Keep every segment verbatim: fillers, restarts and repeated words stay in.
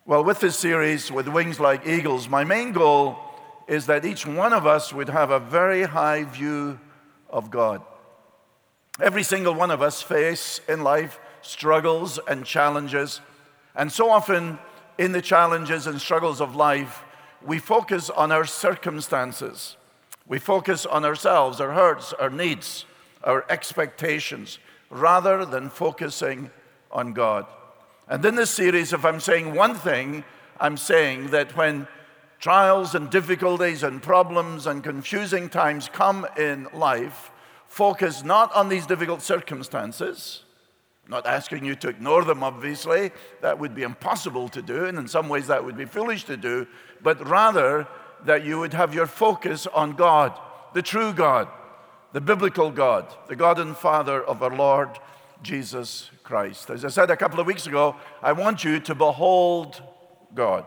Well, with this series, With Wings Like Eagles, my main goal is that each one of us would have a very high view of God. Every single one of us face in life struggles and challenges, and so often in the challenges and struggles of life, we focus on our circumstances. We focus on ourselves, our hurts, our needs, our expectations, rather than focusing on God. And in this series, if I'm saying one thing, I'm saying that when trials and difficulties and problems and confusing times come in life, focus not on these difficult circumstances. I'm not asking you to ignore them, obviously. That would be impossible to do, and in some ways that would be foolish to do, but rather that you would have your focus on God, the true God, the biblical God, the God and Father of our Lord Jesus Christ. As I said a couple of weeks ago, I want you to behold God.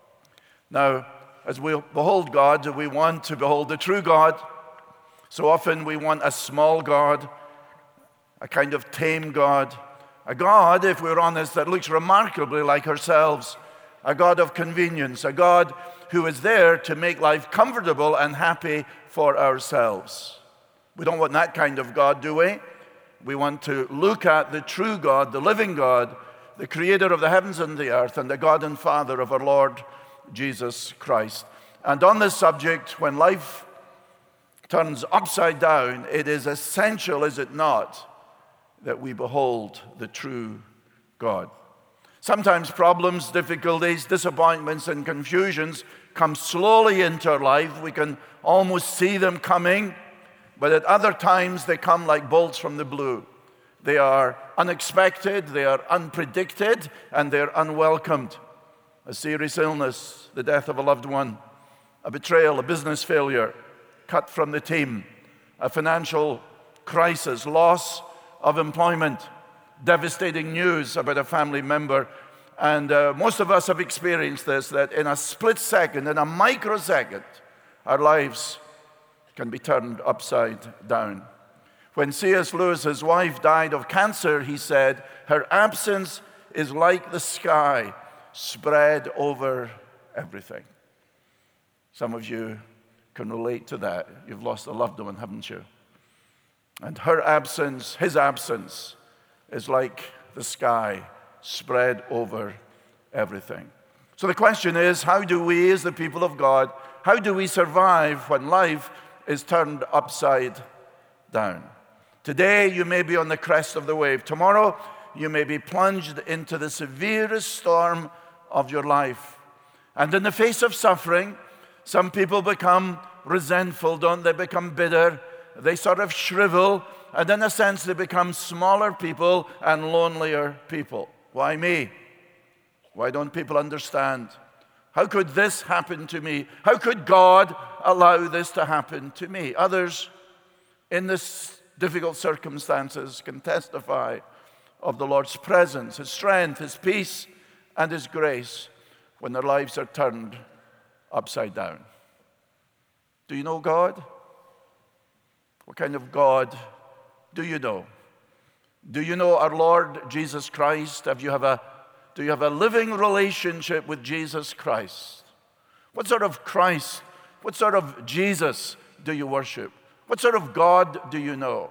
Now, as we behold God, we want to behold the true God. So often we want a small God, a kind of tame God, a God, if we're honest, that looks remarkably like ourselves, a God of convenience, a God who is there to make life comfortable and happy for ourselves. We don't want that kind of God, do we? We want to look at the true God, the living God, the creator of the heavens and the earth, and the God and Father of our Lord Jesus Christ. And on this subject, when life turns upside down, it is essential, is it not, that we behold the true God. Sometimes problems, difficulties, disappointments, and confusions come slowly into our life. We can almost see them coming. But at other times, they come like bolts from the blue. They are unexpected, they are unpredicted, and they're unwelcomed. A serious illness, the death of a loved one, a betrayal, a business failure, cut from the team, a financial crisis, loss of employment, devastating news about a family member. And uh, most of us have experienced this, that in a split second, in a microsecond, our lives can be turned upside down. When C S Lewis's wife died of cancer, he said, her absence is like the sky spread over everything. Some of you can relate to that. You've lost a loved one, haven't you? And her absence, his absence, is like the sky spread over everything. So the question is, how do we as the people of God, how do we survive when life is turned upside down? Today, you may be on the crest of the wave. Tomorrow, you may be plunged into the severest storm of your life. And in the face of suffering, some people become resentful, don't they? Become bitter. They sort of shrivel. And in a sense, they become smaller people and lonelier people. Why me? Why don't people understand? How could this happen to me? How could God allow this to happen to me? Others in this difficult circumstances can testify of the Lord's presence, His strength, His peace, and His grace when their lives are turned upside down. Do you know God? What kind of God do you know? Do you know our Lord Jesus Christ? Have you have a Do you have a living relationship with Jesus Christ? What sort of Christ, what sort of Jesus do you worship? What sort of God do you know?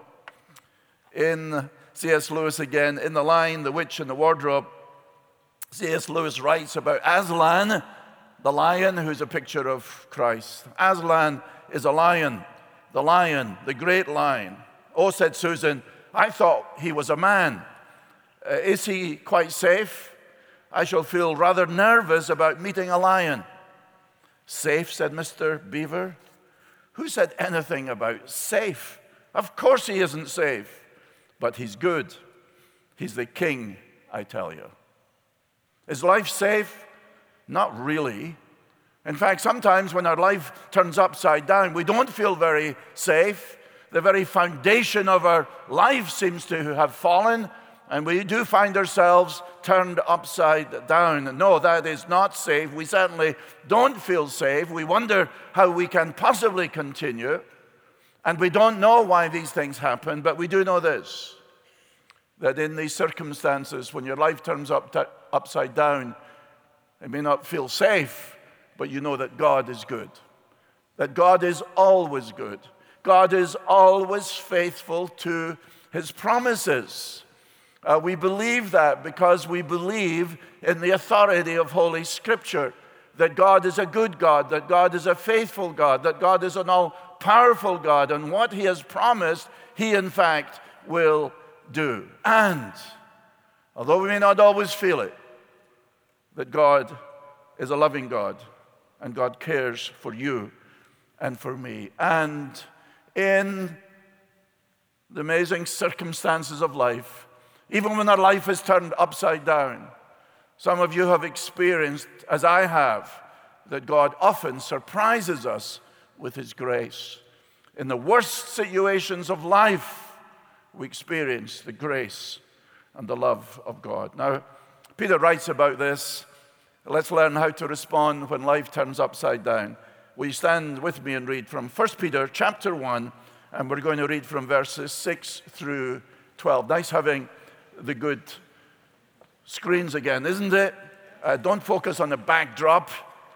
In C S Lewis again, in The Lion, the Witch, and the Wardrobe, C S Lewis writes about Aslan, the lion, who's a picture of Christ. Aslan is a lion, the lion, the great lion. Oh, said Susan, I thought he was a man. Uh, is he quite safe? I shall feel rather nervous about meeting a lion. Safe, said Mister Beaver. Who said anything about safe? Of course he isn't safe, but he's good. He's the king, I tell you. Is life safe? Not really. In fact, sometimes when our life turns upside down, we don't feel very safe. The very foundation of our life seems to have fallen, and we do find ourselves turned upside down. No, that is not safe. We certainly don't feel safe. We wonder how we can possibly continue. And we don't know why these things happen, but we do know this, that in these circumstances, when your life turns up to, upside down, It may not feel safe, but you know that God is good. That God is always good. God is always faithful to his promises. Uh, we believe that because we believe in the authority of Holy Scripture, that God is a good God, that God is a faithful God, that God is an all-powerful God, and what he has promised, he in fact will do. And although we may not always feel it, that God is a loving God, and God cares for you and for me. And in the amazing circumstances of life, even when our life is turned upside down, some of you have experienced, as I have, that God often surprises us with his grace. In the worst situations of life, we experience the grace and the love of God. Now, Peter writes about this. Let's learn how to respond when life turns upside down. Will you stand with me and read from First Peter chapter one, and we're going to read from verses six through twelve. Nice having the good screens again, isn't it? Uh, don't focus on the backdrop.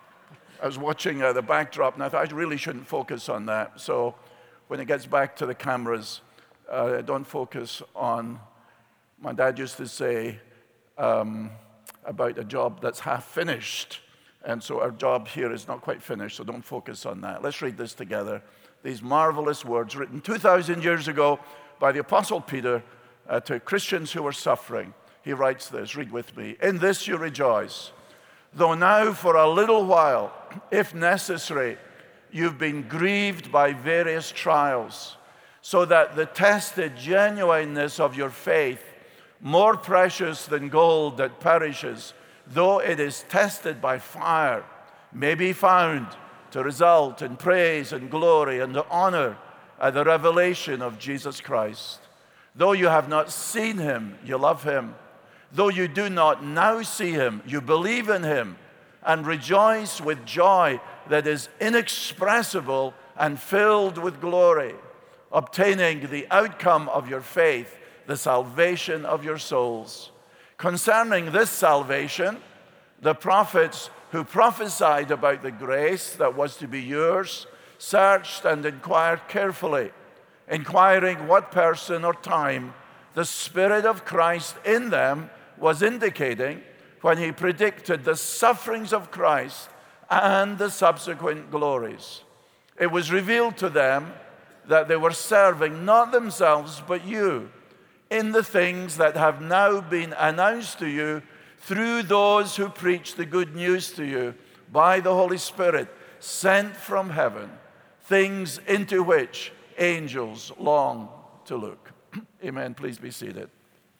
I was watching uh, the backdrop, and I thought I really shouldn't focus on that. So when it gets back to the cameras, uh, don't focus on, my dad used to say, um, about a job that's half finished. And so our job here is not quite finished, so don't focus on that. Let's read this together. These marvelous words written two thousand years ago by the Apostle Peter uh, to Christians who were suffering. He writes this, read with me. In this you rejoice, though now for a little while, if necessary, you've been grieved by various trials, so that the tested genuineness of your faith, more precious than gold that perishes, though it is tested by fire, may be found to result in praise and glory and honor at the revelation of Jesus Christ. Though you have not seen him, you love him. Though you do not now see him, you believe in him and rejoice with joy that is inexpressible and filled with glory, obtaining the outcome of your faith, the salvation of your souls. Concerning this salvation, the prophets who prophesied about the grace that was to be yours searched and inquired carefully, inquiring what person or time the Spirit of Christ in them was indicating when he predicted the sufferings of Christ and the subsequent glories. It was revealed to them that they were serving not themselves but you in the things that have now been announced to you through those who preach the good news to you by the Holy Spirit sent from heaven, things into which angels long to look. Amen. Please be seated.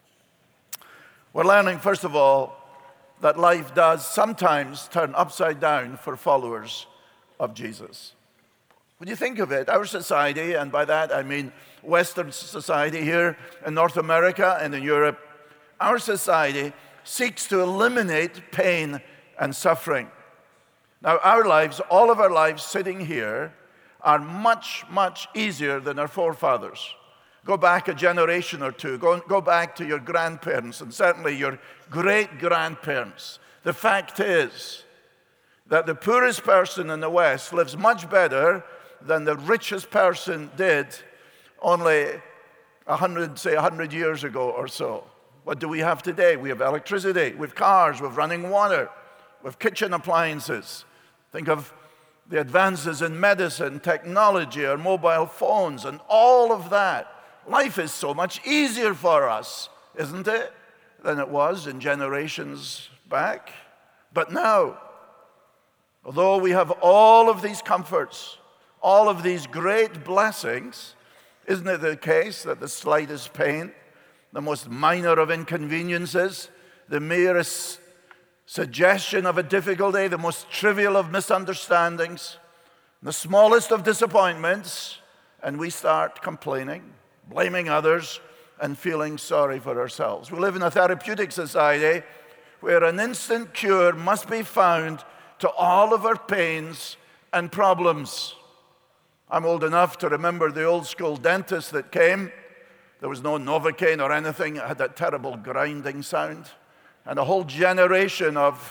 We're learning, first of all, that life does sometimes turn upside down for followers of Jesus. When you think of it, our society, and by that I mean Western society here in North America and in Europe, our society seeks to eliminate pain and suffering. Now, our lives, all of our lives sitting here, are much, much easier than our forefathers. Go back a generation or two. Go, go back to your grandparents and certainly your great-grandparents. The fact is that the poorest person in the West lives much better than the richest person did only a hundred, say, a hundred years ago or so. What do we have today? We have electricity, we have cars, we have running water, we have kitchen appliances. Think of the advances in medicine, technology, our mobile phones, and all of that. Life is so much easier for us, isn't it, than it was in generations back? But now, although we have all of these comforts, all of these great blessings, isn't it the case that the slightest pain, the most minor of inconveniences, the merest suggestion of a difficulty, the most trivial of misunderstandings, the smallest of disappointments, and we start complaining, blaming others, and feeling sorry for ourselves. We live in a therapeutic society where an instant cure must be found to all of our pains and problems. I'm old enough to remember the old school dentist that came. There was no Novocaine or anything. It had that terrible grinding sound. And a whole generation of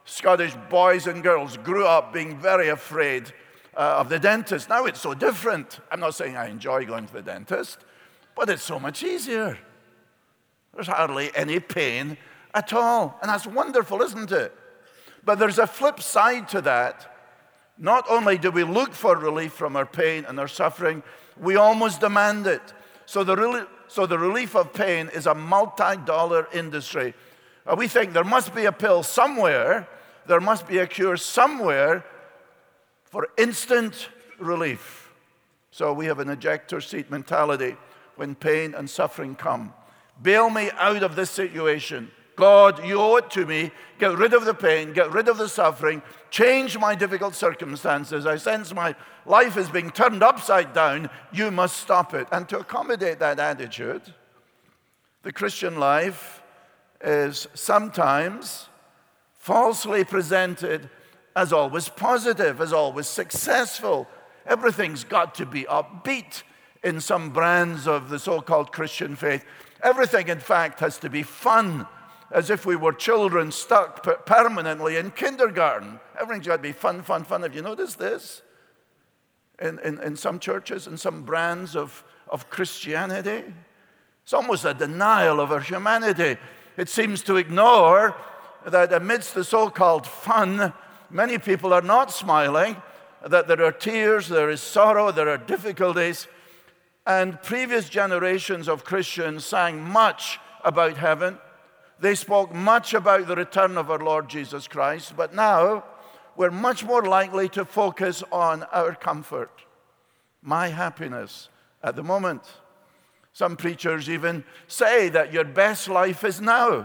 Scottish boys and girls grew up being very afraid uh, of the dentist. Now it's so different. I'm not saying I enjoy going to the dentist, but it's so much easier. There's hardly any pain at all. And that's wonderful, isn't it? But there's a flip side to that. Not only do we look for relief from our pain and our suffering, we almost demand it. So the, rel- so the relief of pain is a multi-dollar industry. Uh, we think there must be a pill somewhere, there must be a cure somewhere for instant relief. So we have an ejector seat mentality when pain and suffering come. Bail me out of this situation. God, you owe it to me. Get rid of the pain, get rid of the suffering, change my difficult circumstances. I sense my life is being turned upside down. You must stop it. And to accommodate that attitude, the Christian life is sometimes falsely presented as always positive, as always successful. Everything's got to be upbeat in some brands of the so-called Christian faith. Everything, in fact, has to be fun, as if we were children stuck permanently in kindergarten. Everything's got to be fun, fun, fun. Have you noticed this? In, in, in some churches, in some brands of, of Christianity, it's almost a denial of our humanity. It seems to ignore that amidst the so-called fun, many people are not smiling, that there are tears, there is sorrow, there are difficulties. And previous generations of Christians sang much about heaven. They spoke much about the return of our Lord Jesus Christ. But now, we're much more likely to focus on our comfort, my happiness at the moment. Some preachers even say that your best life is now.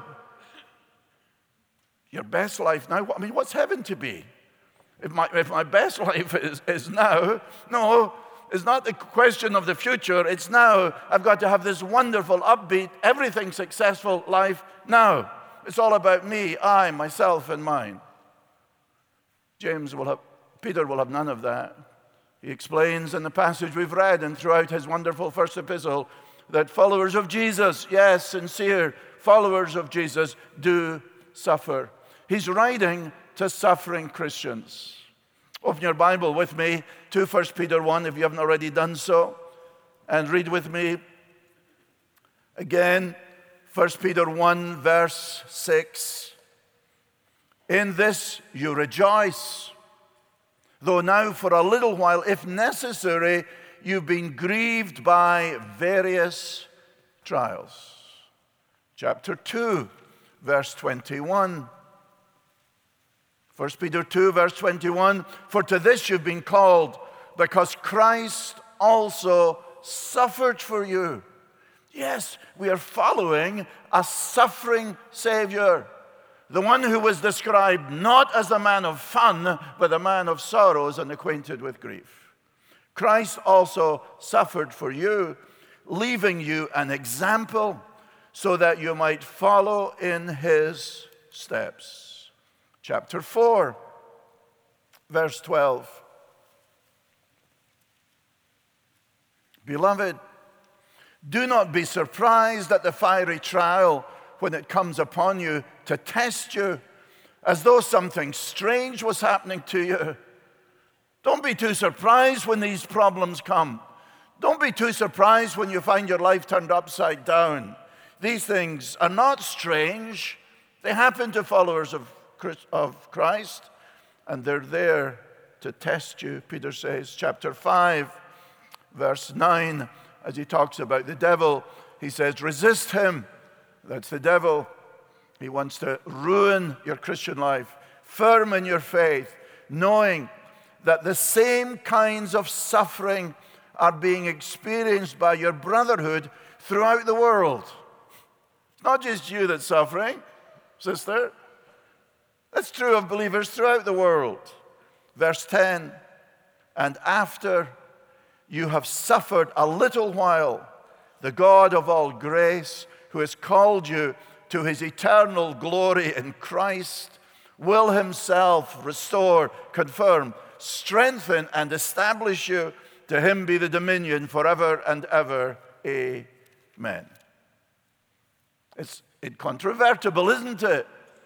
Your best life now? I mean, what's heaven to be? If my, if my best life is, is now, no, it's not the question of the future. It's now. I've got to have this wonderful, upbeat, everything successful life now. It's all about me, I, myself, and mine. James will have, Peter will have none of that. He explains in the passage we've read and throughout his wonderful first epistle that followers of Jesus, yes, sincere followers of Jesus, do suffer. He's writing to suffering Christians. Open your Bible with me to First Peter one if you haven't already done so, and read with me again First Peter one verse six. In this you rejoice, though now for a little while, if necessary, you've been grieved by various trials. Chapter two, verse twenty-one. First Peter two, verse twenty-one, for to this you've been called, because Christ also suffered for you. Yes, we are following a suffering Savior, the one who was described not as a man of fun, but a man of sorrows and acquainted with grief. Christ also suffered for you, leaving you an example so that you might follow in his steps. Chapter four, verse twelve. Beloved, do not be surprised at the fiery trial when it comes upon you to test you, as though something strange was happening to you. Don't be too surprised when these problems come. Don't be too surprised when you find your life turned upside down. These things are not strange. They happen to followers of of Christ, and they're there to test you. Peter says, chapter five, verse nine, as he talks about the devil, he says, resist him. That's the devil. He wants to ruin your Christian life. Firm in your faith, knowing that the same kinds of suffering are being experienced by your brotherhood throughout the world. It's not just you that's suffering, sister. That's true of believers throughout the world. Verse ten, and after you have suffered a little while, the God of all grace, who has called you to his eternal glory in Christ, will himself restore, confirm, strengthen, and establish you. To him be the dominion forever and ever. Amen. It's incontrovertible, isn't it?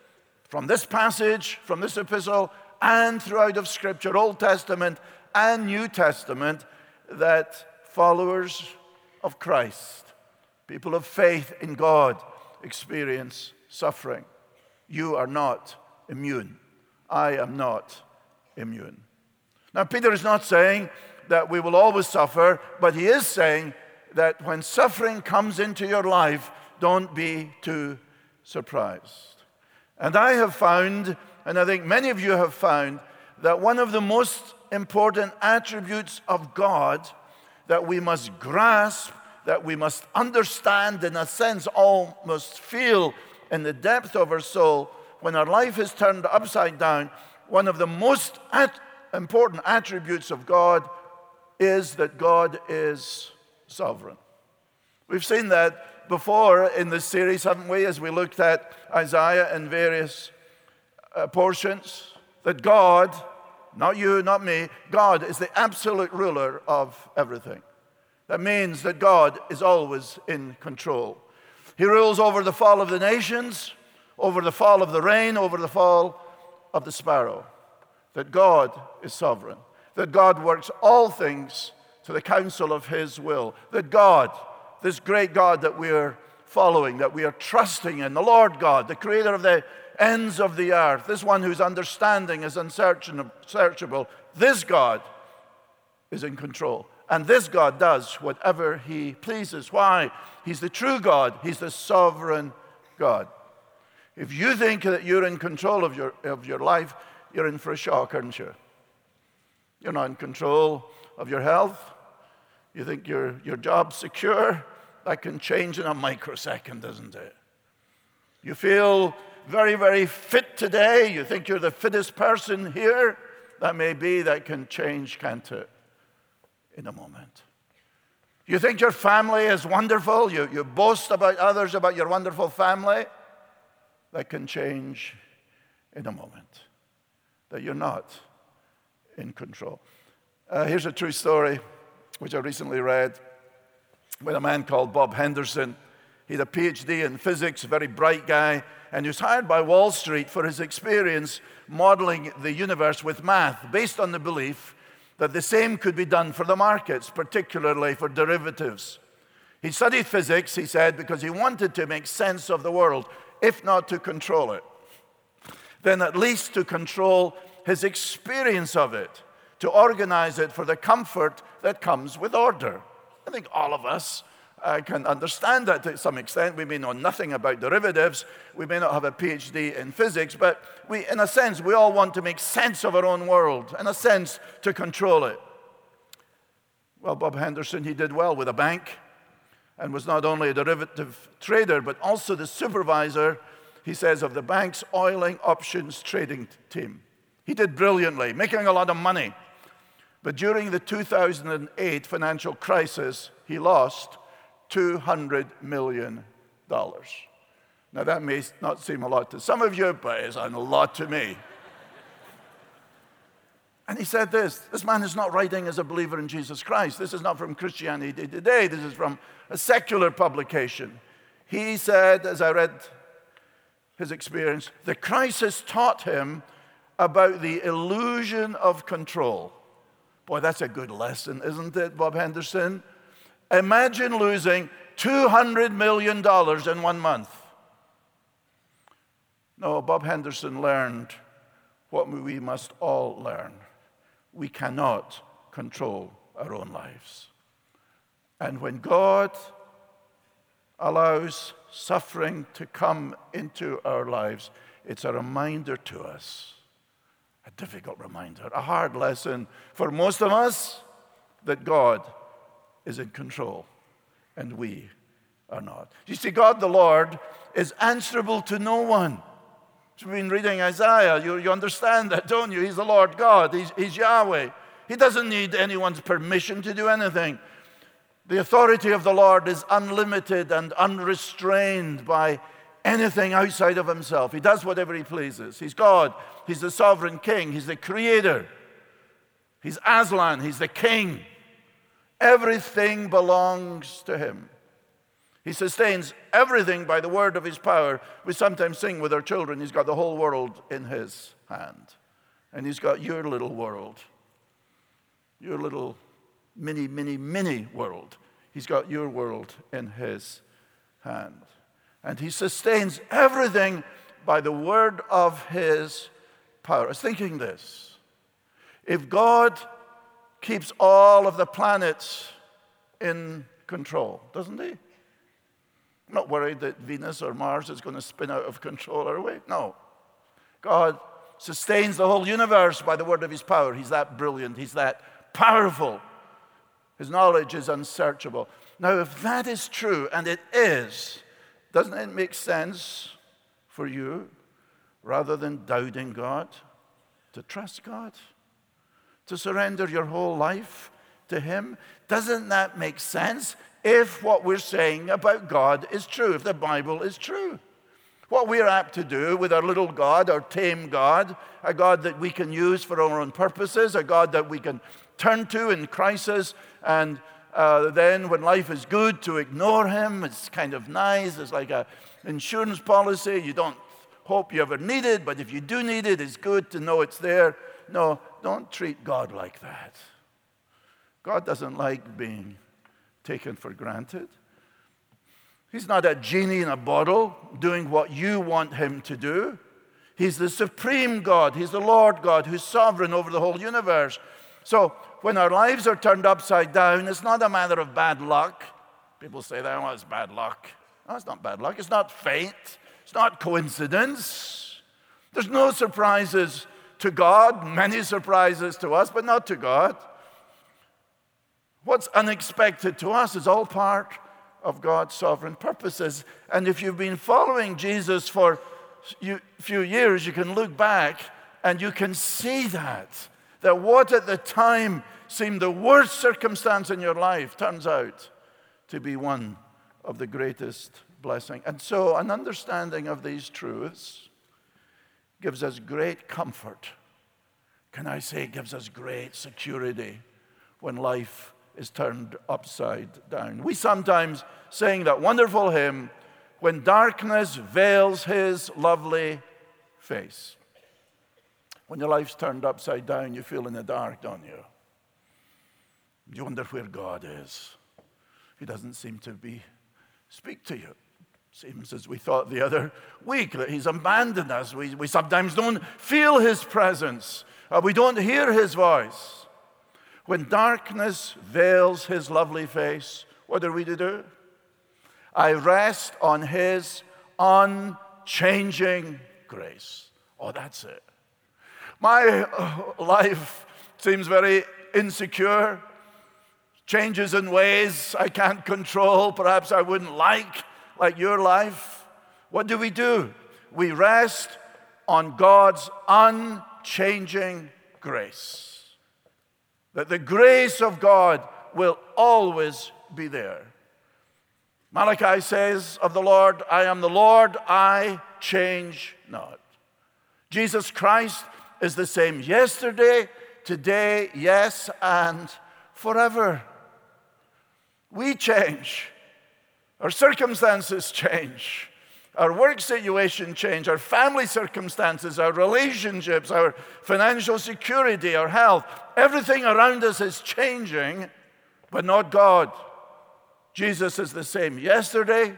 from this passage, from this epistle, and throughout of Scripture, Old Testament and New Testament, that followers of Christ, people of faith in God, experience suffering. You are not immune. I am not immune. Now, Peter is not saying that we will always suffer, but he is saying that when suffering comes into your life, don't be too surprised. And I have found, and I think many of you have found, that one of the most important attributes of God that we must grasp, that we must understand, in a sense, almost feel in the depth of our soul, when our life is turned upside down, one of the most at- important attributes of God is that God is sovereign. We've seen that before in this series, haven't we, as we looked at Isaiah in various uh, portions, that God, not you, not me, God is the absolute ruler of everything. That means that God is always in control. He rules over the fall of the nations, over the fall of the rain, over the fall of the sparrow. That God is sovereign. That God works all things to the counsel of his will. That God, this great God that we are following, that we are trusting in, the Lord God, the creator of the ends of the earth, this one whose understanding is unsearchable, this God is in control. And this God does whatever he pleases. Why? He's the true God. He's the sovereign God. If you think that you're in control of your, of your life, you're in for a shock, aren't you? You're not in control of your health. You think your, your job's secure. That can change in a microsecond, doesn't it? You feel very, very fit today. You think you're the fittest person here. That may be, that can change, can't it? In a moment. You think your family is wonderful. You, you boast about others, about your wonderful family. That can change in a moment. That you're not in control. Uh, here's a true story, which I recently read, with a man called Bob Henderson. He had a P H D in physics, a very bright guy, and he was hired by Wall Street for his experience modeling the universe with math, based on the belief that the same could be done for the markets, particularly for derivatives. He studied physics, he said, because he wanted to make sense of the world, if not to control it, then at least to control his experience of it, to organize it for the comfort that comes with order. I think all of us uh, can understand that to some extent. We may know nothing about derivatives. We may not have a P H D in physics, but we, in a sense, we all want to make sense of our own world, in a sense, to control it. Well, Bob Henderson, he did well with a bank and was not only a derivative trader, but also the supervisor, he says, of the bank's oiling options trading team. He did brilliantly, making a lot of money. But during the two thousand eight financial crisis, he lost two hundred million dollars. Now, that may not seem a lot to some of you, but it's a lot to me. And he said this, this man is not writing as a believer in Jesus Christ. This is not from Christianity Today. This is from a secular publication. He said, as I read his experience, the crisis taught him about the illusion of control. Boy, that's a good lesson, isn't it, Bob Henderson? Imagine losing two hundred million dollars in one month. No, Bob Henderson learned what we must all learn. We cannot control our own lives. And when God allows suffering to come into our lives, it's a reminder to us, a difficult reminder, a hard lesson for most of us, that God is in control and we are not. You see, God the Lord is answerable to no one. So we've been reading Isaiah. You, you understand that, don't you? He's the Lord God. He's, he's Yahweh. He doesn't need anyone's permission to do anything. The authority of the Lord is unlimited and unrestrained by anything outside of himself. He does whatever he pleases. He's God. He's the sovereign king. He's the creator. He's Aslan. He's the king. Everything belongs to him. He sustains everything by the word of his power. We sometimes sing with our children, he's got the whole world in his hand. And he's got your little world, your little mini, mini, mini world. He's got your world in his hand. And he sustains everything by the word of his power. I was thinking this. If God keeps all of the planets in control, doesn't he? I'm not worried that Venus or Mars is going to spin out of control, are we? No. God sustains the whole universe by the word of his power. He's that brilliant. He's that powerful. His knowledge is unsearchable. Now, if that is true, and it is, doesn't it make sense for you, rather than doubting God, to trust God? To surrender your whole life to him? Doesn't that make sense if what we're saying about God is true, if the Bible is true? What we're apt to do with our little God, our tame God, a God that we can use for our own purposes, a God that we can turn to in crisis, and uh, then when life is good, to ignore him. It's kind of nice. It's like an insurance policy. You don't hope you ever need it, but if you do need it, it's good to know it's there. No, don't treat God like that. God doesn't like being taken for granted. He's not a genie in a bottle doing what you want him to do. He's the supreme God. He's the Lord God who's sovereign over the whole universe. So when our lives are turned upside down, it's not a matter of bad luck. People say that, well, it's bad luck. No, it's not bad luck. It's not fate. It's not coincidence. There's no surprises to God, many surprises to us, but not to God. What's unexpected to us is all part of God's sovereign purposes. And if you've been following Jesus for a few years, you can look back and you can see that. That what at the time seemed the worst circumstance in your life turns out to be one of the greatest blessing. And so an understanding of these truths gives us great comfort. Can I say it gives us great security when life is turned upside down? We sometimes sing that wonderful hymn, "When darkness veils his lovely face." When your life's turned upside down, you feel in the dark, don't you? You wonder where God is. He doesn't seem to be speak to you. Seems as we thought the other week that he's abandoned us. We, we sometimes don't feel his presence. Uh, we don't hear his voice. When darkness veils his lovely face, what are we to do? I rest on his unchanging grace. Oh, that's it. My life seems very insecure, changes in ways I can't control, perhaps I wouldn't like, like your life. What do we do? We rest on God's unchanging grace. That the grace of God will always be there. Malachi says of the Lord, I am the Lord, I change not. Jesus Christ is the same yesterday, today, yes, and forever. We change. Our circumstances change. Our work situation change. Our family circumstances, our relationships, our financial security, our health. Everything around us is changing, but not God. Jesus is the same yesterday.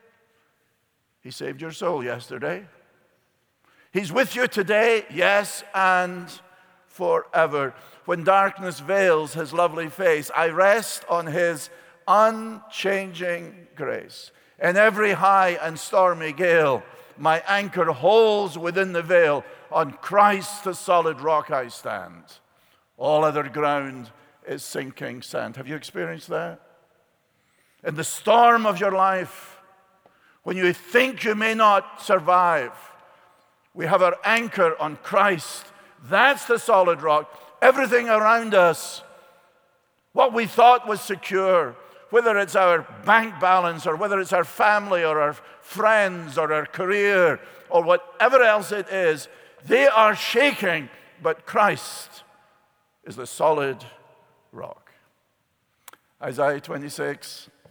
He saved your soul yesterday. He's with you today, yes, and forever. When darkness veils his lovely face, I rest on his unchanging grace. In every high and stormy gale, my anchor holds within the veil. On Christ, the solid rock, I stand. All other ground is sinking sand. Have you experienced that? In the storm of your life, when you think you may not survive, we have our anchor on Christ. That's the solid rock. Everything around us, what we thought was secure, whether it's our bank balance or whether it's our family or our friends or our career or whatever else it is, they are shaking, but Christ is the solid rock. Isaiah twenty-six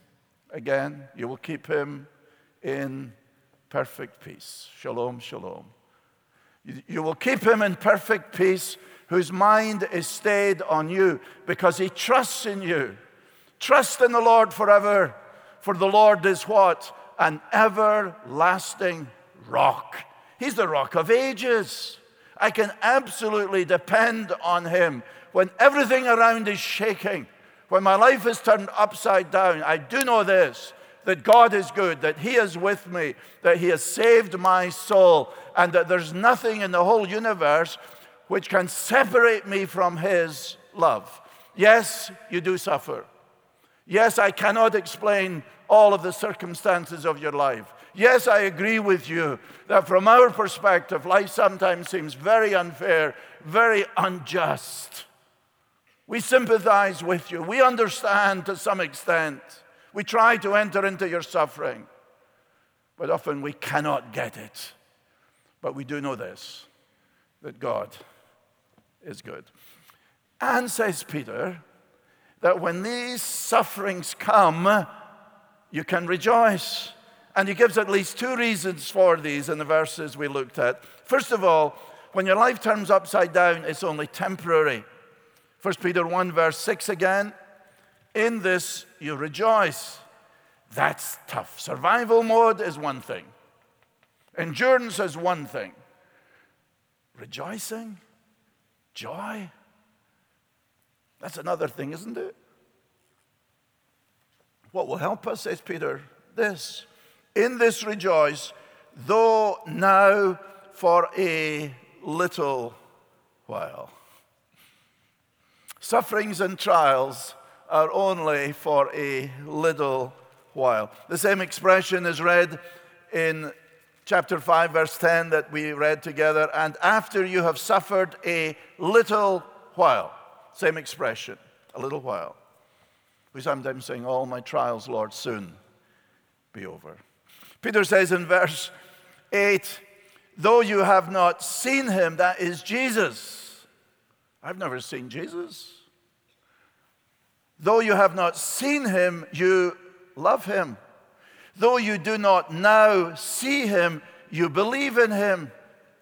again, you will keep him in perfect peace. Shalom, shalom. You, you will keep him in perfect peace whose mind is stayed on you because he trusts in you. Trust in the Lord forever, for the Lord is what? An everlasting rock. He's the rock of ages. I can absolutely depend on him. When everything around is shaking, when my life is turned upside down, I do know this, that God is good, that he is with me, that he has saved my soul, and that there's nothing in the whole universe which can separate me from his love. Yes, you do suffer. Yes, I cannot explain all of the circumstances of your life. Yes, I agree with you that from our perspective, life sometimes seems very unfair, very unjust. We sympathize with you. We understand to some extent. We try to enter into your suffering, but often we cannot get it. But we do know this, that God is good. And says Peter, that when these sufferings come, you can rejoice. And he gives at least two reasons for these in the verses we looked at. First of all, when your life turns upside down, it's only temporary. First Peter one, verse six again. In this you rejoice. That's tough. Survival mode is one thing. Endurance is one thing. Rejoicing, joy, that's another thing, isn't it? What will help us, says Peter, this. In this rejoice, though now for a little while. Sufferings and trials are only for a little while. The same expression is read in chapter five, verse ten that we read together. And after you have suffered a little while. Same expression, a little while. We sometimes sing, all my trials, Lord, soon be over. Peter says in verse eight, though you have not seen him, that is Jesus. I've never seen Jesus. Though you have not seen him, you love him. Though you do not now see him, you believe in him.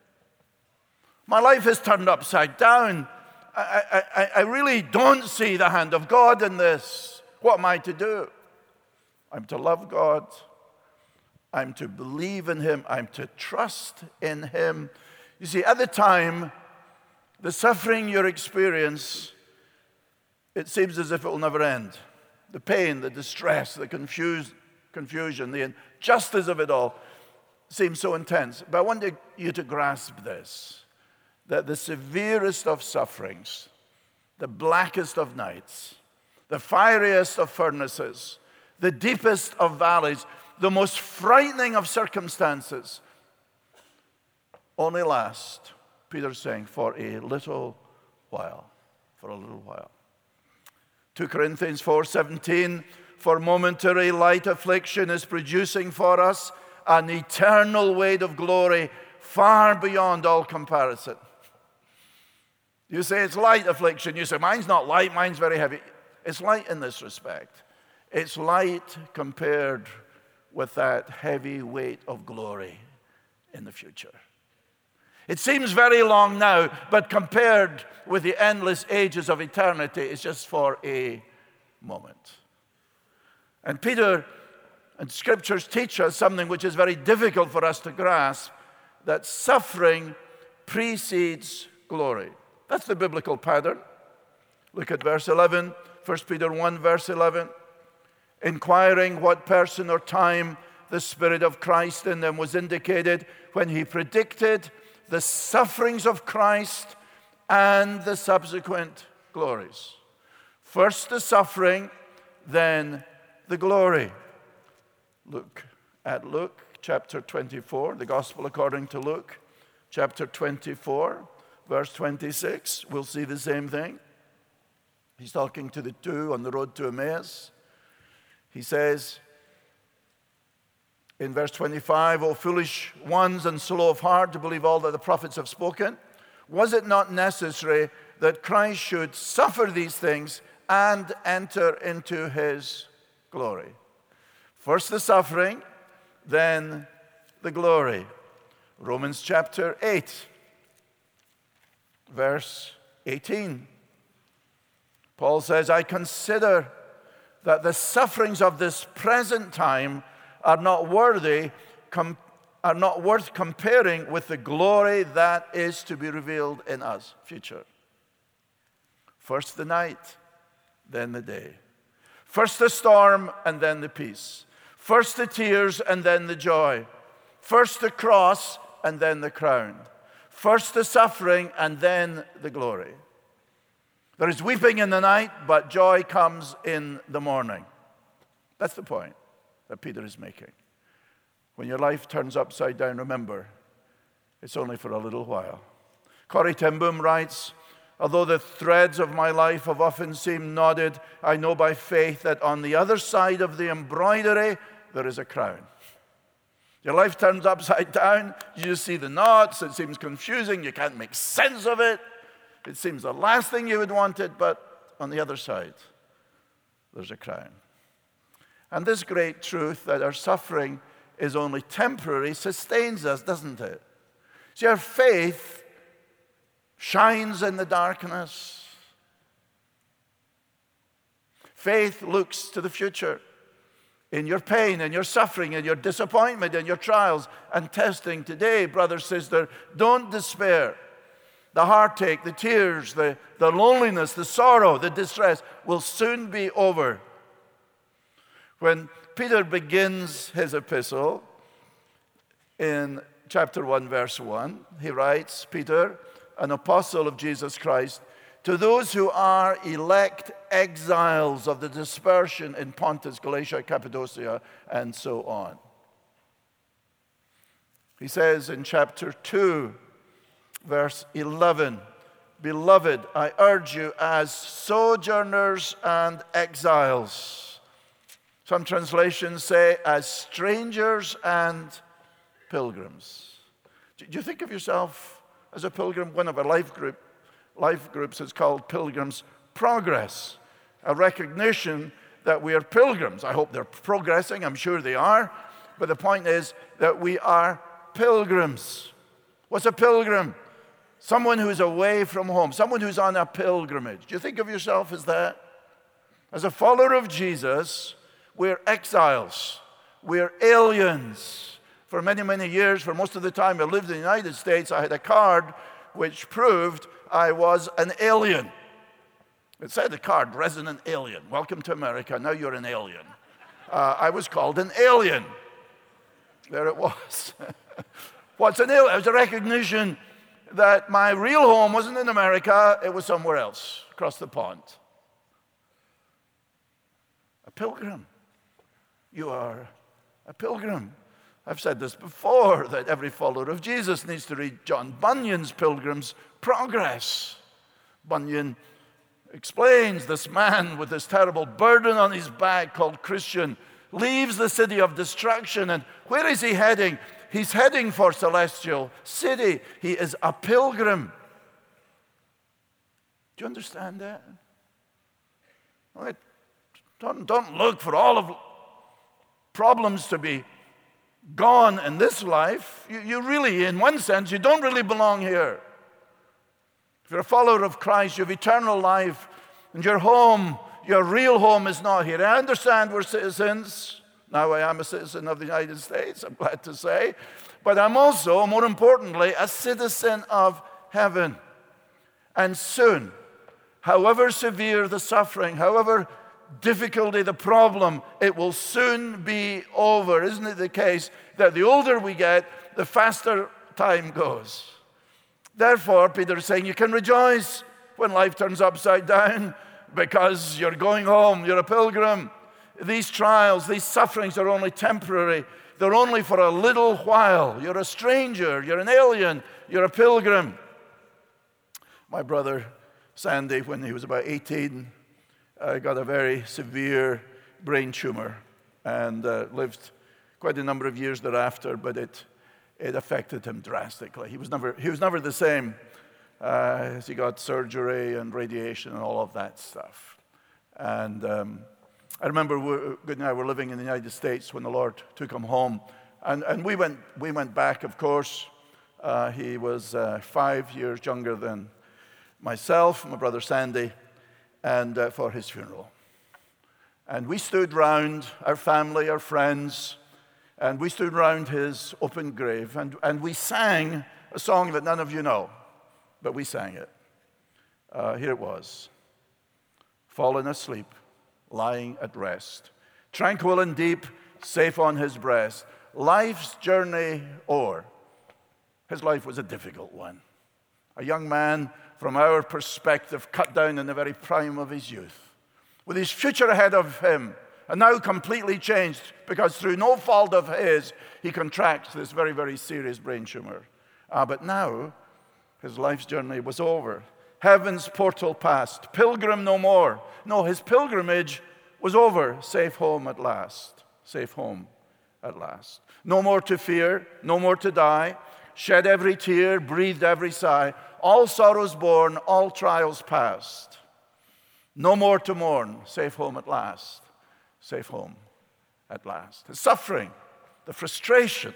My life is turned upside down. I, I, I really don't see the hand of God in this. What am I to do? I'm to love God. I'm to believe in him. I'm to trust in him. You see, at the time, the suffering you experience, it seems as if it will never end. The pain, the distress, the confuse, confusion, the injustice of it all seems so intense. But I want you to grasp this, that the severest of sufferings, the blackest of nights, the fieriest of furnaces, the deepest of valleys, the most frightening of circumstances, only last, Peter's saying, for a little while. For a little while. Second Corinthians four seventeen, for momentary light affliction is producing for us an eternal weight of glory far beyond all comparison. You say it's light affliction. You say, mine's not light, mine's very heavy. It's light in this respect. It's light compared with that heavy weight of glory in the future. It seems very long now, but compared with the endless ages of eternity, it's just for a moment. And Peter and Scriptures teach us something which is very difficult for us to grasp, that suffering precedes glory. That's the biblical pattern. Look at verse eleven, First Peter one, verse eleven. Inquiring what person or time the Spirit of Christ in them was indicated when he predicted the sufferings of Christ and the subsequent glories. First the suffering, then the glory. Look at Luke chapter twenty-four, the Gospel according to Luke, chapter twenty-four, verse twenty-six. We'll see the same thing. He's talking to the two on the road to Emmaus. He says in verse twenty-five, O foolish ones and slow of heart to believe all that the prophets have spoken, was it not necessary that Christ should suffer these things and enter into his glory? First the suffering, then the glory. Romans chapter eight, verse eighteen. Paul says, I consider that the sufferings of this present time are not worthy, com- are not worth comparing with the glory that is to be revealed in us, future. First the night, then the day. First the storm, and then the peace. First the tears, and then the joy. First the cross, and then the crown. First the suffering, and then the glory. There is weeping in the night, but joy comes in the morning. That's the point that Peter is making. When your life turns upside down, remember, it's only for a little while. Corrie ten Boom writes, although the threads of my life have often seemed knotted, I know by faith that on the other side of the embroidery, there is a crown. Your life turns upside down, you just see the knots, it seems confusing, you can't make sense of it. It seems the last thing you would want it, but on the other side, there's a crown. And this great truth that our suffering is only temporary sustains us, doesn't it? See, our faith shines in the darkness. Faith looks to the future. In your pain, in your suffering, in your disappointment, in your trials and testing today, brother, sister, don't despair. The heartache, the tears, the, the loneliness, the sorrow, the distress will soon be over. When Peter begins his epistle in chapter one, verse one, he writes, Peter, an apostle of Jesus Christ, to those who are elect exiles of the dispersion in Pontus, Galatia, Cappadocia, and so on. He says in chapter two, verse eleven, Beloved, I urge you as sojourners and exiles. Some translations say as strangers and pilgrims. Do you think of yourself as a pilgrim? One of our life group life groups is called Pilgrim's Progress, a recognition that we are pilgrims. I hope they're progressing, I'm sure they are, but the point is that we are pilgrims. What's a pilgrim? Someone who's away from home, someone who's on a pilgrimage. Do you think of yourself as that? As a follower of Jesus, we're exiles, we're aliens. For many, many years, for most of the time I lived in the United States, I had a card which proved I was an alien. It said the card, resident alien. Welcome to America, now you're an alien. Uh, I was called an alien. There it was. What's an alien? It was a recognition that my real home wasn't in America, it was somewhere else, across the pond. A pilgrim. You are a pilgrim. I've said this before, that every follower of Jesus needs to read John Bunyan's Pilgrim's Progress. Bunyan explains this man with this terrible burden on his back called Christian leaves the city of destruction, and where is he heading? He's heading for celestial city. He is a pilgrim. Do you understand that? Don't, don't look for all of problems to be gone in this life. You, you really, in one sense, you don't really belong here. If you're a follower of Christ, you have eternal life, and your home, your real home is not here. I understand we're citizens. Now I am a citizen of the United States, I'm glad to say. But I'm also, more importantly, a citizen of heaven. And soon, however severe the suffering, however difficulty the problem, it will soon be over. Isn't it the case that the older we get, the faster time goes? Therefore, Peter is saying you can rejoice when life turns upside down because you're going home, you're a pilgrim. These trials, these sufferings are only temporary. They're only for a little while. You're a stranger, you're an alien, you're a pilgrim. My brother Sandy, when he was about eighteen, uh, got a very severe brain tumor and uh, lived quite a number of years thereafter, but it it affected him drastically. He was never he was never the same uh, as he got surgery and radiation and all of that stuff. And um, I remember we, Good and I were living in the United States when the Lord took him home. And, and we, went, we went back, of course. Uh, he was uh, five years younger than myself, my brother Sandy, and uh, for his funeral. And we stood round, our family, our friends, and we stood round his open grave, and, and we sang a song that none of you know, but we sang it. Uh, here it was. Fallen asleep, lying at rest, tranquil and deep, safe on his breast, life's journey o'er. His life was a difficult one. A young man, from our perspective, cut down in the very prime of his youth, with his future ahead of him, and now completely changed because through no fault of his, he contracts this very, very serious brain tumor. Ah, but now, his life's journey was over. Heaven's portal passed, pilgrim no more. No, his pilgrimage was over, safe home at last, safe home at last. No more to fear, no more to die, shed every tear, breathed every sigh, all sorrows borne, all trials past. No more to mourn, safe home at last, safe home at last. The suffering, the frustration,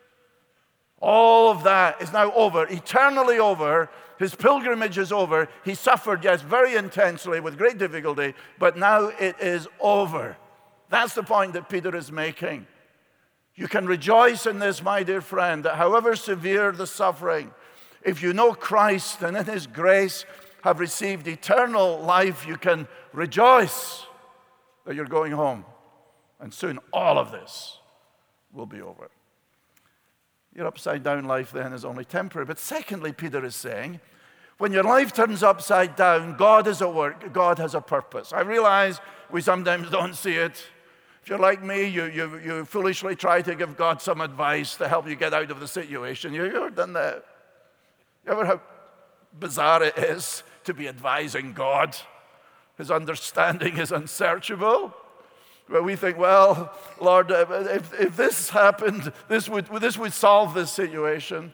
all of that is now over, eternally over. His pilgrimage is over. He suffered, yes, very intensely with great difficulty, but now it is over. That's the point that Peter is making. You can rejoice in this, my dear friend, that however severe the suffering, if you know Christ and in his grace have received eternal life, you can rejoice that you're going home. And soon all of this will be over. Your upside-down life then is only temporary. But secondly, Peter is saying, when your life turns upside down, God is at work. God has a purpose. I realize we sometimes don't see it. If you're like me, you, you, you foolishly try to give God some advice to help you get out of the situation. You ever done that? You ever how bizarre it is to be advising God? His understanding is unsearchable. Where we think, well, Lord, if, if this happened, this would, this would solve this situation.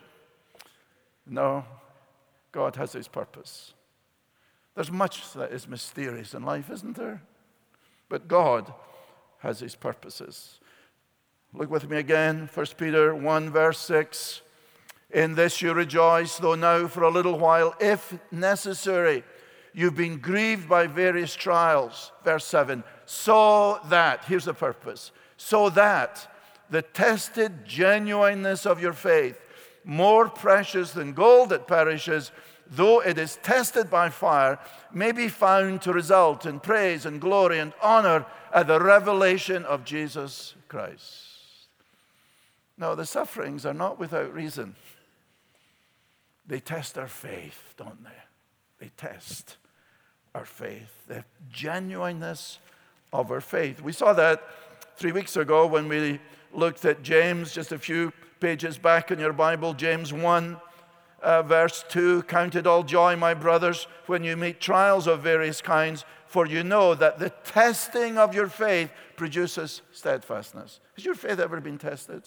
No, God has his purpose. There's much that is mysterious in life, isn't there? But God has his purposes. Look with me again, First Peter one, verse six. In this you rejoice, though now for a little while, if necessary, you've been grieved by various trials. Verse seven. So that, here's the purpose, so that the tested genuineness of your faith, more precious than gold that perishes, though it is tested by fire, may be found to result in praise and glory and honor at the revelation of Jesus Christ. Now, the sufferings are not without reason. They test our faith, don't they? They test our faith, the genuineness of our faith. We saw that three weeks ago when we looked at James, just a few pages back in your Bible, James one, uh, verse two, count it all joy, my brothers, when you meet trials of various kinds, for you know that the testing of your faith produces steadfastness. Has your faith ever been tested?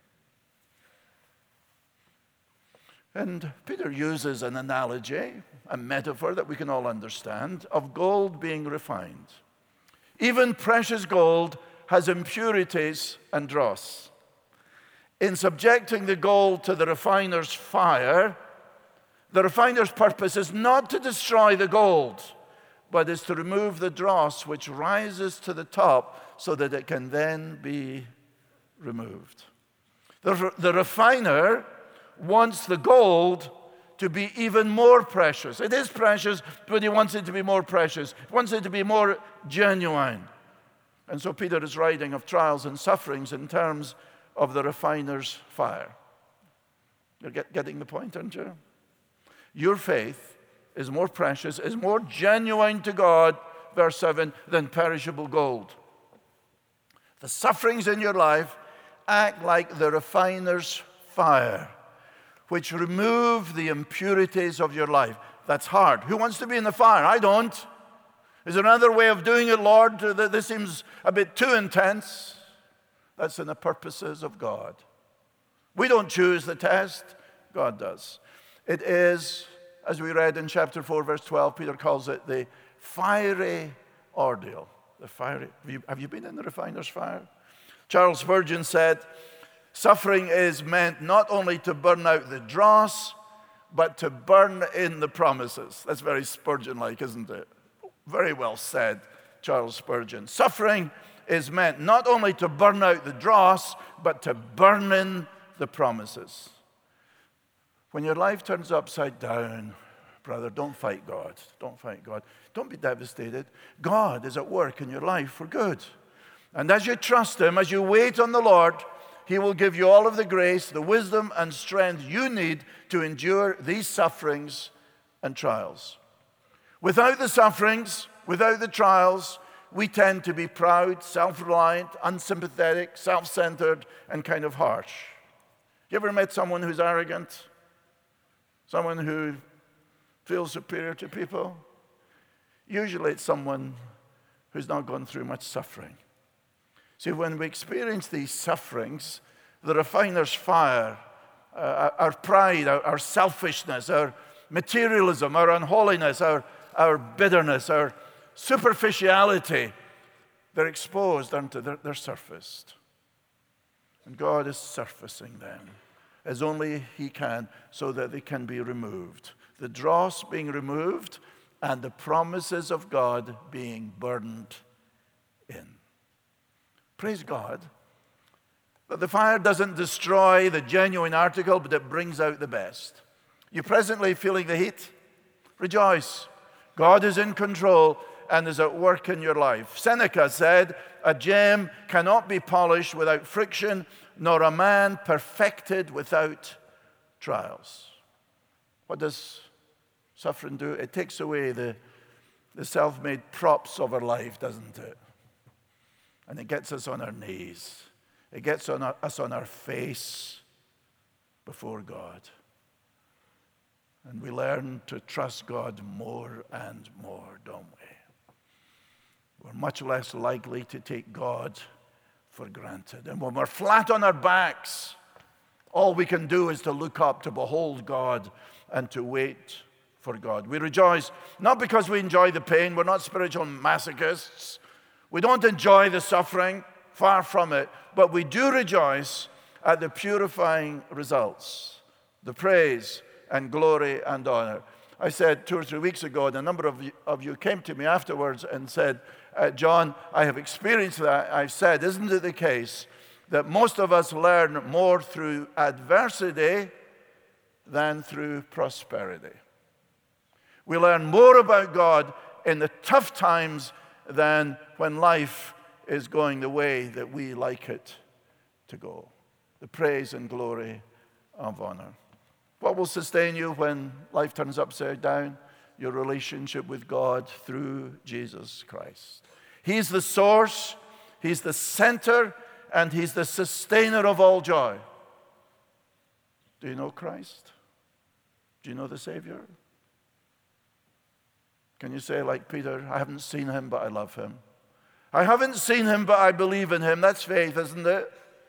And Peter uses an analogy, a metaphor that we can all understand, of gold being refined. Even precious gold has impurities and dross. In subjecting the gold to the refiner's fire, the refiner's purpose is not to destroy the gold, but is to remove the dross which rises to the top so that it can then be removed. The, the refiner wants the gold to be even more precious. It is precious, but he wants it to be more precious. He wants it to be more genuine. And so Peter is writing of trials and sufferings in terms of the refiner's fire. You're get, getting the point, aren't you? Your faith is more precious, is more genuine to God, verse seven, than perishable gold. The sufferings in your life act like the refiner's fire, which remove the impurities of your life. That's hard. Who wants to be in the fire? I don't. Is there another way of doing it, Lord? This seems a bit too intense. That's in the purposes of God. We don't choose the test. God does. It is, as we read in chapter four, verse twelve, Peter calls it the fiery ordeal. The fire. Have you, have you been in the refiner's fire? Charles Spurgeon said, suffering is meant not only to burn out the dross, but to burn in the promises. That's very Spurgeon-like, isn't it? Very well said, Charles Spurgeon. Suffering is meant not only to burn out the dross, but to burn in the promises. When your life turns upside down, brother, don't fight God. Don't fight God. Don't be devastated. God is at work in your life for good. And as you trust Him, as you wait on the Lord, He will give you all of the grace, the wisdom, and strength you need to endure these sufferings and trials. Without the sufferings, without the trials, we tend to be proud, self-reliant, unsympathetic, self-centered, and kind of harsh. You ever met someone who's arrogant? Someone who feels superior to people? Usually it's someone who's not gone through much suffering. See, when we experience these sufferings, the refiner's fire, uh, our pride, our, our selfishness, our materialism, our unholiness, our, our bitterness, our superficiality, they're exposed unto, they're, they're surfaced. And God is surfacing them as only He can so that they can be removed. The dross being removed and the promises of God being burned in. Praise God that the fire doesn't destroy the genuine article, but it brings out the best. You presently feeling the heat? Rejoice. God is in control and is at work in your life. Seneca said, a gem cannot be polished without friction, nor a man perfected without trials. What does suffering do? It takes away the, the self-made props of our life, doesn't it? And it gets us on our knees. It gets on our, us on our face before God. And we learn to trust God more and more, don't we? We're much less likely to take God for granted. And when we're flat on our backs, all we can do is to look up, to behold God, and to wait for God. We rejoice, not because we enjoy the pain. We're not spiritual masochists. We don't enjoy the suffering, far from it. But we do rejoice at the purifying results, the praise and glory and honor. I said two or three weeks ago, and a number of you, of you came to me afterwards and said, uh, John, I have experienced that. I've said, isn't it the case that most of us learn more through adversity than through prosperity? We learn more about God in the tough times than when life is going the way that we like it to go. The praise and glory of honor. What will sustain you when life turns upside down? Your relationship with God through Jesus Christ. He's the source, He's the center, and He's the sustainer of all joy. Do you know Christ? Do you know the Savior? Can you say like Peter, I haven't seen Him, but I love Him. I haven't seen Him, but I believe in Him. That's faith, isn't it?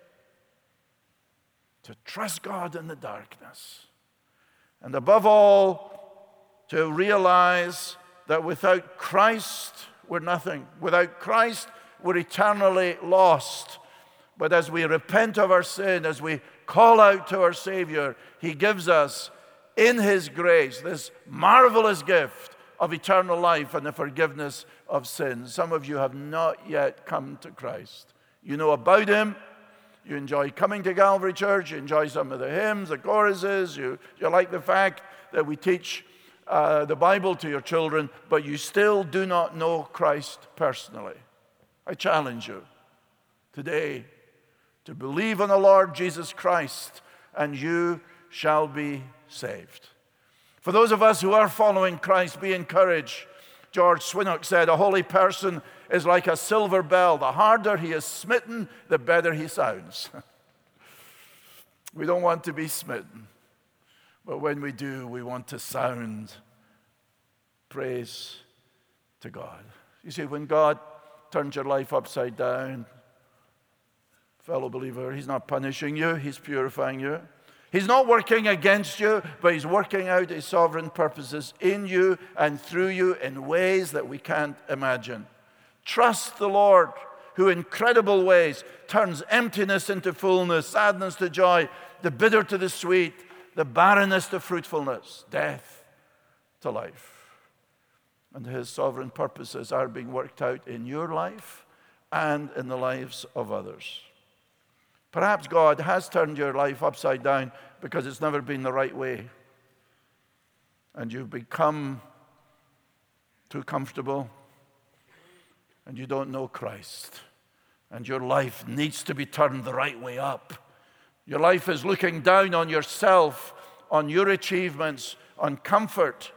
To trust God in the darkness. And above all, to realize that without Christ, we're nothing. Without Christ, we're eternally lost. But as we repent of our sin, as we call out to our Savior, He gives us, in His grace, this marvelous gift of eternal life and the forgiveness of sins. Some of you have not yet come to Christ. You know about Him. You enjoy coming to Calvary Church. You enjoy some of the hymns, the choruses. You, you like the fact that we teach uh, the Bible to your children, but you still do not know Christ personally. I challenge you today to believe in the Lord Jesus Christ, and you shall be saved. For those of us who are following Christ, be encouraged. George Swinnock said, a holy person is like a silver bell. The harder he is smitten, the better he sounds. We don't want to be smitten. But when we do, we want to sound praise to God. You see, when God turns your life upside down, fellow believer, He's not punishing you, He's purifying you. He's not working against you, but He's working out His sovereign purposes in you and through you in ways that we can't imagine. Trust the Lord, who in incredible ways turns emptiness into fullness, sadness to joy, the bitter to the sweet, the barrenness to fruitfulness, death to life. And his sovereign purposes are being worked out in your life and in the lives of others. Perhaps God has turned your life upside down because it's never been the right way. And you've become too comfortable, and you don't know Christ. And your life needs to be turned the right way up. Your life is looking down on yourself, on your achievements, on comfort,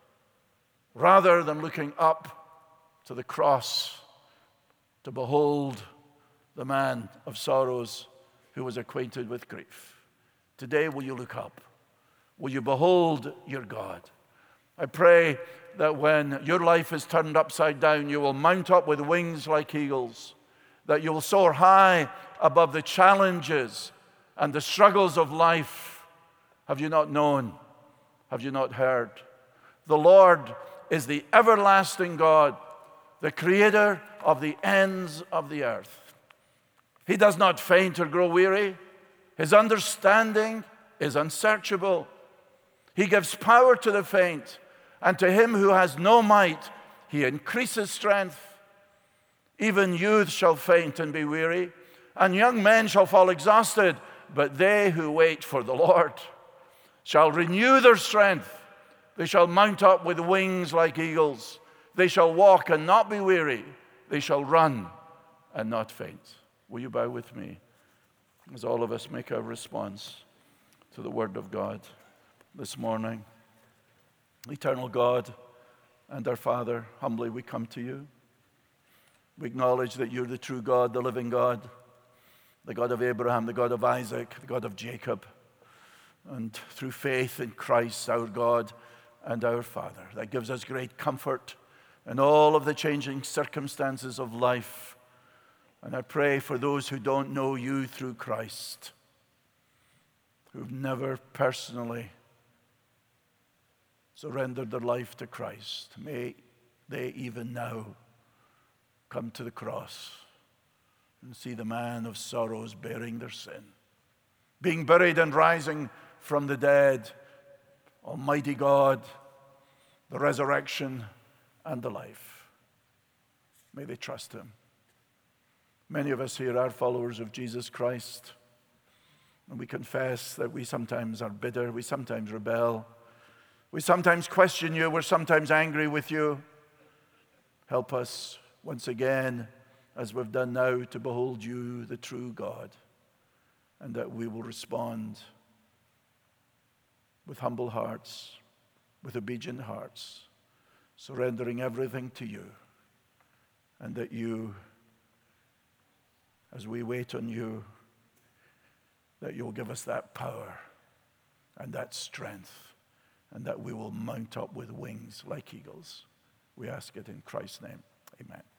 rather than looking up to the cross to behold the man of sorrows who was acquainted with grief. Today, will you look up? Will you behold your God? I pray that when your life is turned upside down, you will mount up with wings like eagles, that you will soar high above the challenges and the struggles of life. Have you not known? Have you not heard? The Lord is the everlasting God, the creator of the ends of the earth. He does not faint or grow weary. His understanding is unsearchable. He gives power to the faint, and to him who has no might, he increases strength. Even youth shall faint and be weary, and young men shall fall exhausted, but they who wait for the Lord shall renew their strength. They shall mount up with wings like eagles. They shall walk and not be weary. They shall run and not faint. Will you bow with me as all of us make our response to the Word of God this morning? Eternal God and our Father, humbly we come to you. We acknowledge that you're the true God, the living God, the God of Abraham, the God of Isaac, the God of Jacob, and through faith in Christ, our God and our Father. That gives us great comfort in all of the changing circumstances of life. And I pray for those who don't know you through Christ, who've never personally surrendered their life to Christ. May they even now come to the cross and see the man of sorrows bearing their sin, being buried and rising from the dead. Almighty God, the resurrection and the life. May they trust him. Many of us here are followers of Jesus Christ, and we confess that we sometimes are bitter, we sometimes rebel, we sometimes question you, we're sometimes angry with you. Help us once again, as we've done now, to behold you, the true God, and that we will respond with humble hearts, with obedient hearts, surrendering everything to you, and that you, as we wait on you, that you'll give us that power and that strength, and that we will mount up with wings like eagles. We ask it in Christ's name. Amen.